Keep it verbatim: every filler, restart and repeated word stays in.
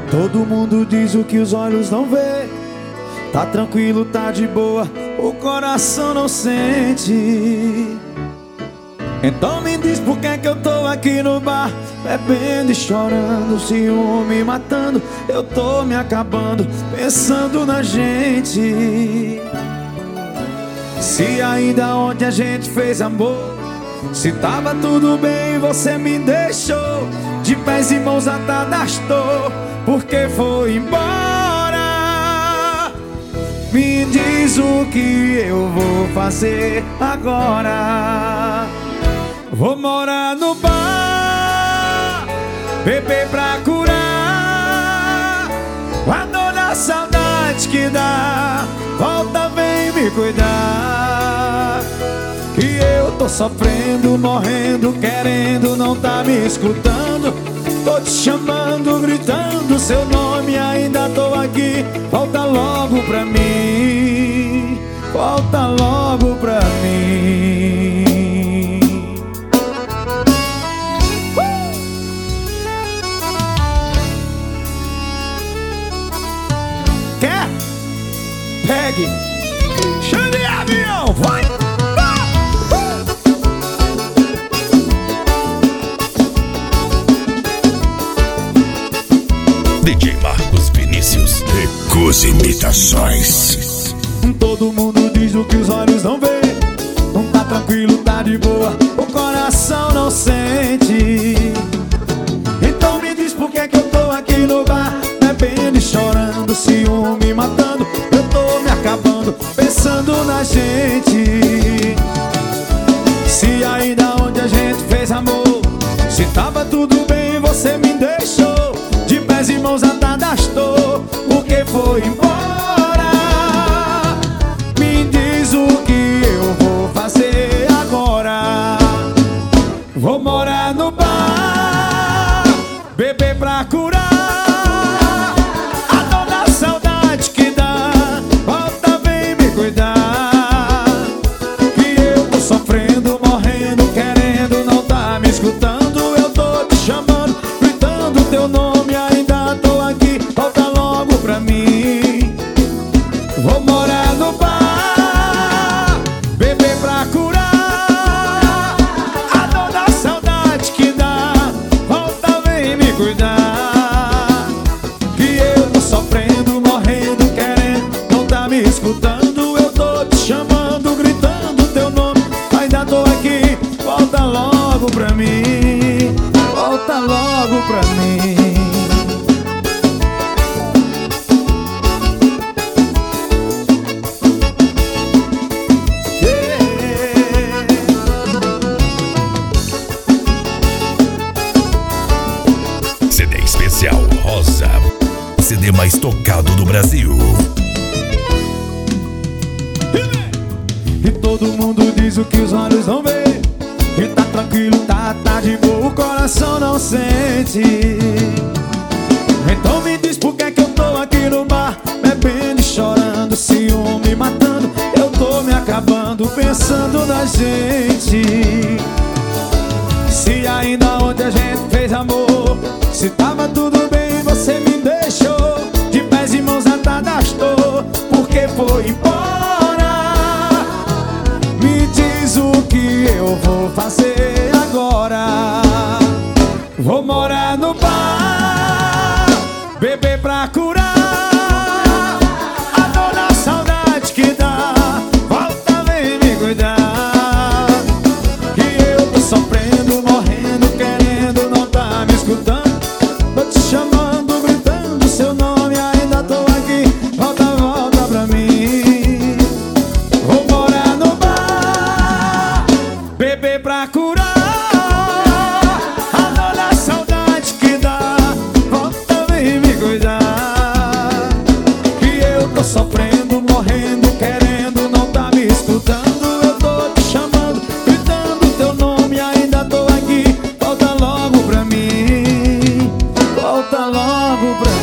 Todo mundo diz o que os olhos não vê. Tá tranquilo, tá de boa, o coração não sente. Então me diz por que é que eu tô aqui no bar, bebendo e chorando, ciúme matando. Eu tô me acabando, pensando na gente. Se ainda onde a gente fez amor, se tava tudo bem, você me deixou de pés e mãos atadas, tô, porque foi embora. Me diz o que eu vou fazer agora. Vou morar no bar, beber pra curar a dor da saudade que dá. Volta, vem me cuidar, que eu tô sofrendo, morrendo, querendo, não tá me escutando. Tô te chamando, gritando seu nome, ainda tô aqui. Volta logo pra mim, volta logo pra mim. Quer? Pegue, chame avião, vai! D J Marcos Vinícius, Recus Imitações. Todo mundo diz o que os olhos não vê. Não tá tranquilo, tá de boa, o coração não sente. Então me diz por que é que eu tô aqui no bar, bebendo e chorando, ciúme matando. Eu tô me acabando, pensando na gente. Se ainda onde a gente fez amor, se tava tudo bem, você me deixou de pés e mãos atadas, tô, porque foi embora. Me diz o que eu vou fazer agora. Vou morar no bar, beber pra curar a dor da saudade que dá. Volta, vem me cuidar, que eu tô sofrendo, morrendo, querendo, não tá me escutando. Eu tô te chamando, gritando teu nome, ainda tô aqui. Volta logo pra mim. Vou morar no bar, beber pra curar a dor da saudade que dá. Volta, vem me cuidar, que eu tô sofrendo, morrendo, querendo, não tá me escutando. Eu tô te chamando, gritando teu nome, ainda tô aqui. Volta logo pra mim, volta logo pra mim. C D especial Rosa, C D mais tocado do Brasil. E todo mundo diz o que os olhos não vê. E tá tranquilo, tá, tá de boa, o coração não sente. Então me diz por que é que eu tô aqui no bar, bebendo e chorando, ciúme matando. Eu tô me acabando, pensando na gente. Se ainda onde a gente fez amor, se tava tudo bem, você me deixou de pés e mãos atadas, tô, porque foi embora. Me diz o que eu vou fazer agora. Vou morar no bar, beber pra curar a dor da saudade que dá. Volta, vem me cuidar, que eu tô sofrendo, morrendo, querendo, não tá me escutando. Tô te chamando, gritando seu nome, ainda tô aqui. Volta, volta pra mim. Vou morar no bar, beber pra curar a dor da saudade que dá. Volta, vem me cuidar, que eu tô sofrendo, morrendo, querendo, não tá me escutando. Eu tô te chamando, gritando teu nome, ainda tô aqui. Volta logo pra mim, volta logo pra mim.